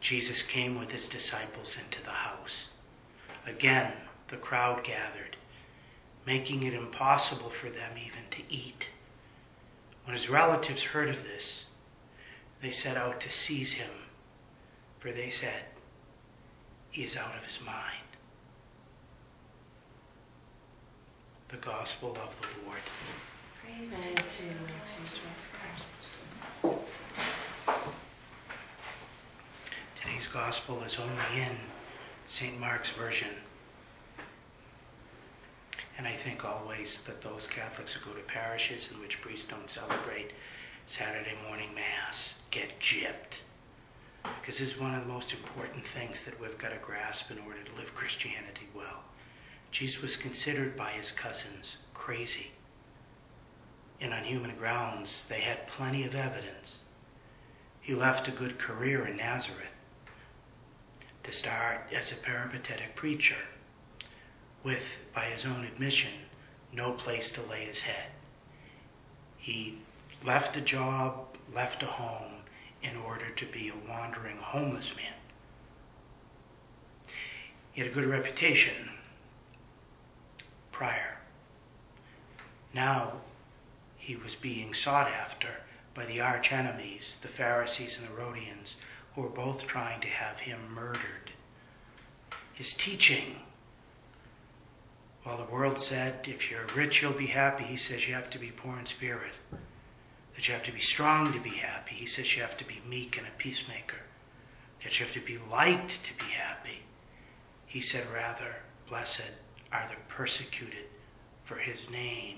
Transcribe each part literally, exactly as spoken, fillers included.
Jesus came with his disciples into the house. Again, the crowd gathered, making it impossible for them even to eat. When his relatives heard of this, they set out to seize him, for they said, "He is out of his mind." The Gospel of the Lord. Praise to you, Lord Jesus Christ. Today's Gospel is only in Saint Mark's version. And I think always that those Catholics who go to parishes in which priests don't celebrate Saturday morning Mass get gypped. Because this is one of the most important things that we've got to grasp in order to live Christianity well. Jesus was considered by his cousins crazy. And on human grounds, they had plenty of evidence. He left a good career in Nazareth to start as a peripatetic preacher with, by his own admission, no place to lay his head. He left a job, left a home, in order to be a wandering homeless man. He had a good reputation prior. Now he was being sought after by the arch enemies, the Pharisees and the Herodians, who were both trying to have him murdered. His teaching, while the world said, if you're rich, you'll be happy, he says you have to be poor in spirit. That you have to be strong to be happy. He says you have to be meek and a peacemaker. That you have to be liked to be happy. He said rather, blessed are the persecuted for his name.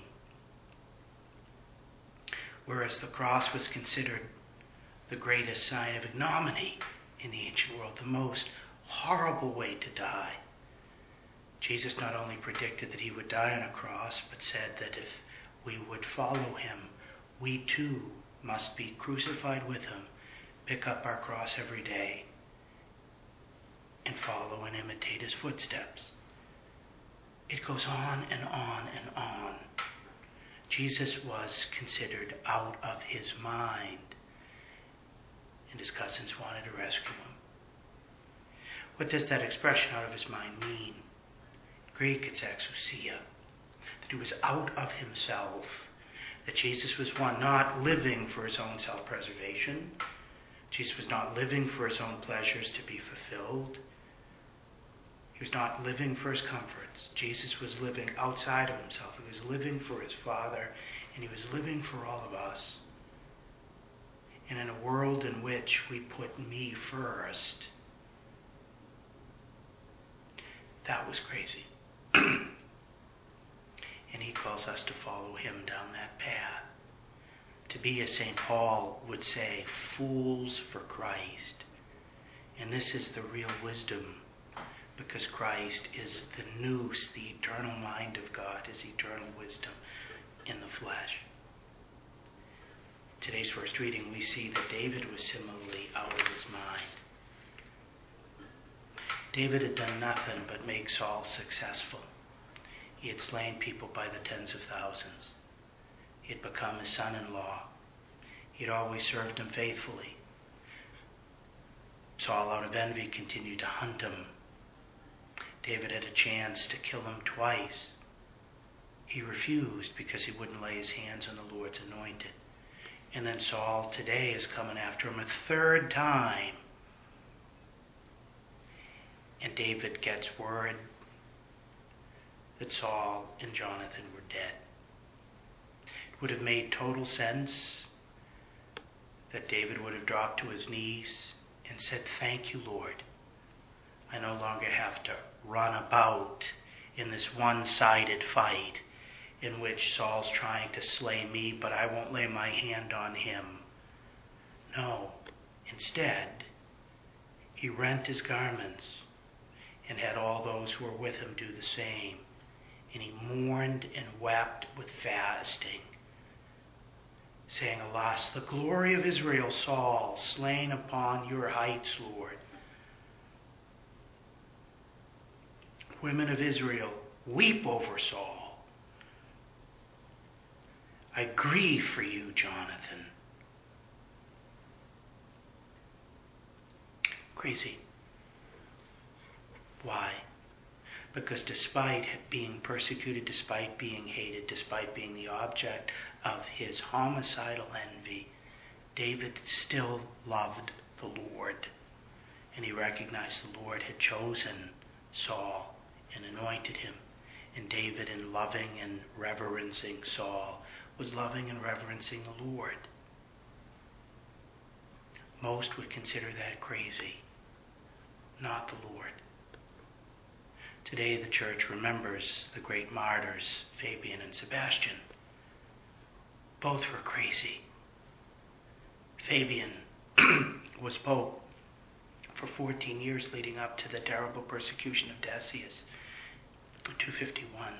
Whereas the cross was considered the greatest sign of ignominy in the ancient world, the most horrible way to die. Jesus not only predicted that he would die on a cross, but said that if we would follow him, we too must be crucified with him, pick up our cross every day, and follow and imitate his footsteps. It goes on and on and on. Jesus was considered out of his mind, and his cousins wanted to rescue him. What does that expression, out of his mind, mean? In Greek, it's exousia, that he was out of himself, that Jesus was one not living for his own self-preservation. Jesus was not living for his own pleasures to be fulfilled. He was not living for his comforts. Jesus was living outside of himself. He was living for his Father, and he was living for all of us. And in a world in which we put me first, that was crazy. And he calls us to follow him down that path. To be, as Saint Paul would say, fools for Christ. And this is the real wisdom, because Christ is the nous, the eternal mind of God, his eternal wisdom in the flesh. Today's first reading, we see that David was similarly out of his mind. David had done nothing but make Saul successful. He had slain people by the tens of thousands. He had become his son-in-law. He had always served him faithfully. Saul, out of envy, continued to hunt him. David had a chance to kill him twice. He refused because he wouldn't lay his hands on the Lord's anointed. And then Saul today is coming after him a third time. And David gets word that Saul and Jonathan were dead. It would have made total sense that David would have dropped to his knees and said, "Thank you, Lord. I no longer have to run about in this one-sided fight in which Saul's trying to slay me, but I won't lay my hand on him." No, instead, he rent his garments and had all those who were with him do the same. And he mourned and wept with fasting, saying, "Alas, the glory of Israel, Saul, slain upon your heights, Lord. Women of Israel, weep over Saul. I grieve for you, Jonathan." Crazy. Why? Because despite being persecuted, despite being hated, despite being the object of his homicidal envy, David still loved the Lord. And he recognized the Lord had chosen Saul and anointed him. And David, in loving and reverencing Saul, was loving and reverencing the Lord. Most would consider that crazy, not the Lord. Today the church remembers the great martyrs, Fabian and Sebastian. Both were crazy. Fabian was pope for fourteen years leading up to the terrible persecution of Decius in two fifty-one.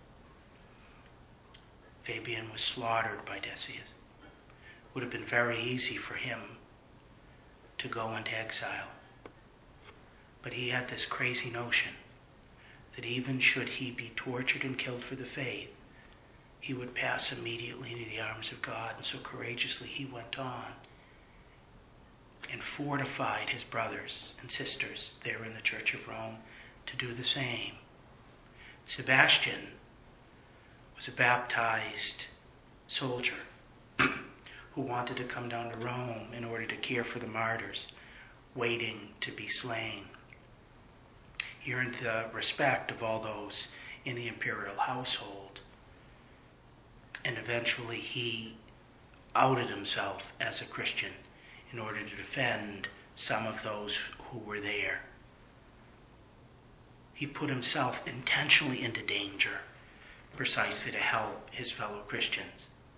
Fabian was slaughtered by Decius. It would have been very easy for him to go into exile. But he had this crazy notion that even should he be tortured and killed for the faith, he would pass immediately into the arms of God. And so courageously he went on and fortified his brothers and sisters there in the Church of Rome to do the same. Sebastian was a baptized soldier who wanted to come down to Rome in order to care for the martyrs, waiting to be slain. He earned the respect of all those in the imperial household, and eventually he outed himself as a Christian in order to defend some of those who were there. He put himself intentionally into danger precisely to help his fellow Christians.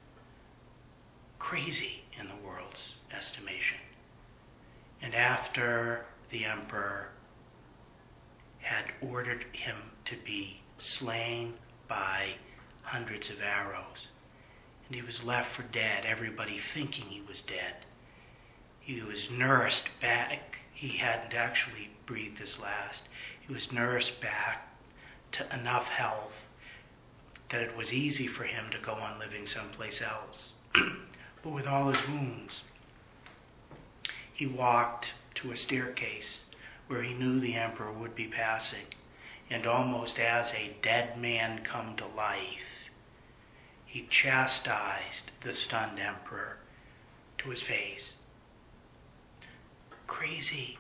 Crazy in the world's estimation. And after the emperor had ordered him to be slain by hundreds of arrows, and he was left for dead, everybody thinking he was dead, he was nursed back. He hadn't actually breathed his last. He was nursed back to enough health that it was easy for him to go on living someplace else. But with all his wounds, he walked to a staircase where he knew the emperor would be passing, and almost as a dead man come to life, he chastised the stunned emperor to his face. Crazy.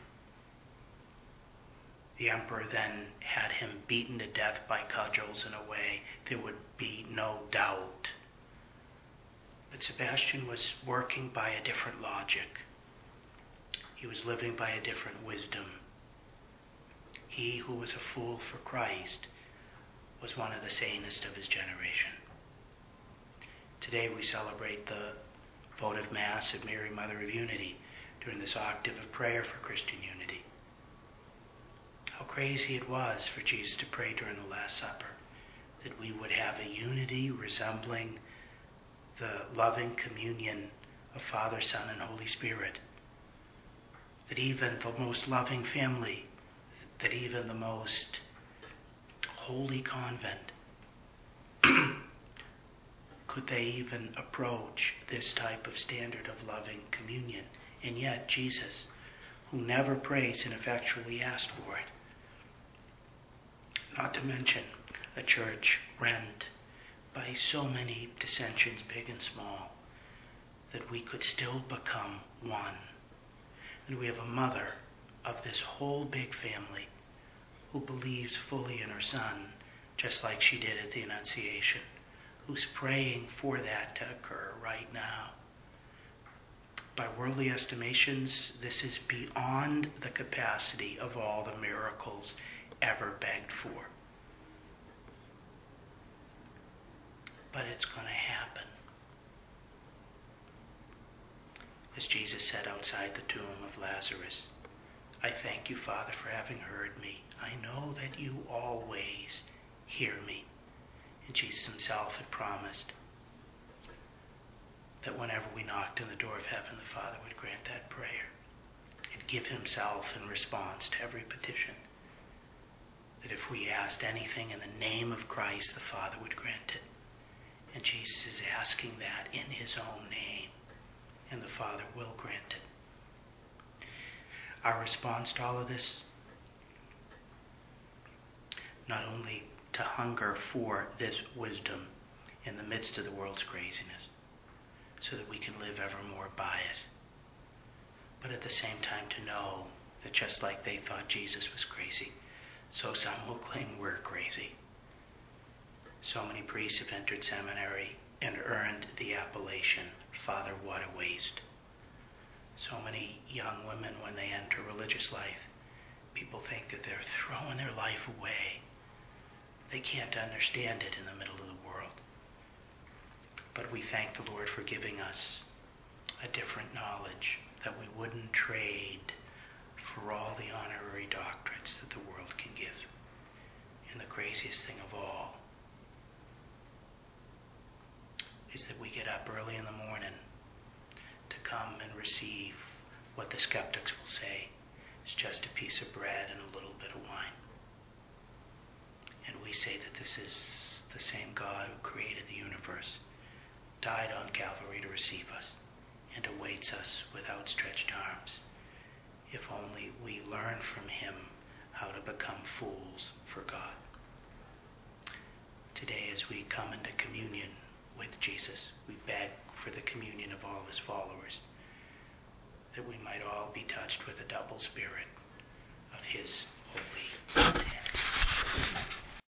The emperor then had him beaten to death by cudgels in a way there would be no doubt. But Sebastian was working by a different logic. He was living by a different wisdom. He who was a fool for Christ was one of the sanest of his generation. Today we celebrate the votive Mass of Mary, Mother of Unity, during this octave of prayer for Christian unity. How crazy it was for Jesus to pray during the Last Supper, that we would have a unity resembling the loving communion of Father, Son, and Holy Spirit. That even the most loving family, that even the most holy convent, could they even approach this type of standard of loving communion? And yet Jesus, who never prays and effectually asked for it, not to mention a church rent by so many dissensions, big and small, that we could still become one. And we have a mother of this whole big family who believes fully in her Son, just like she did at the Annunciation, who's praying for that to occur right now. By worldly estimations, this is beyond the capacity of all the miracles ever begged for. But it's going to happen. As Jesus said outside the tomb of Lazarus, I thank you, Father, for having heard me. I know that you always hear me. And Jesus himself had promised that whenever we knocked on the door of heaven, the Father would grant that prayer and give himself in response to every petition. That if we asked anything in the name of Christ, the Father would grant it. And Jesus is asking that in his own name, and the Father will grant it. our response to all of this? Not only to hunger for this wisdom in the midst of the world's craziness, so that we can live ever more by it, but at the same time to know that just like they thought Jesus was crazy, so some will claim we're crazy. So many priests have entered seminary and earned the appellation, Father, what a waste. So many young women, when they enter religious life, people think that they're throwing their life away. They can't understand it in the middle of the world. But we thank the Lord for giving us a different knowledge that we wouldn't trade for all the honorary doctorates that the world can give. And the craziest thing of all is that we get up early in the morning to come and receive what the skeptics will say is just a piece of bread and a little bit of wine. And we say that this is the same God who created the universe, died on Calvary to receive us, and awaits us with outstretched arms, if only we learn from him how to become fools for God. Today, as we come into communion with Jesus, we beg for the communion of all his followers, that we might all be touched with the double spirit of his holy hand.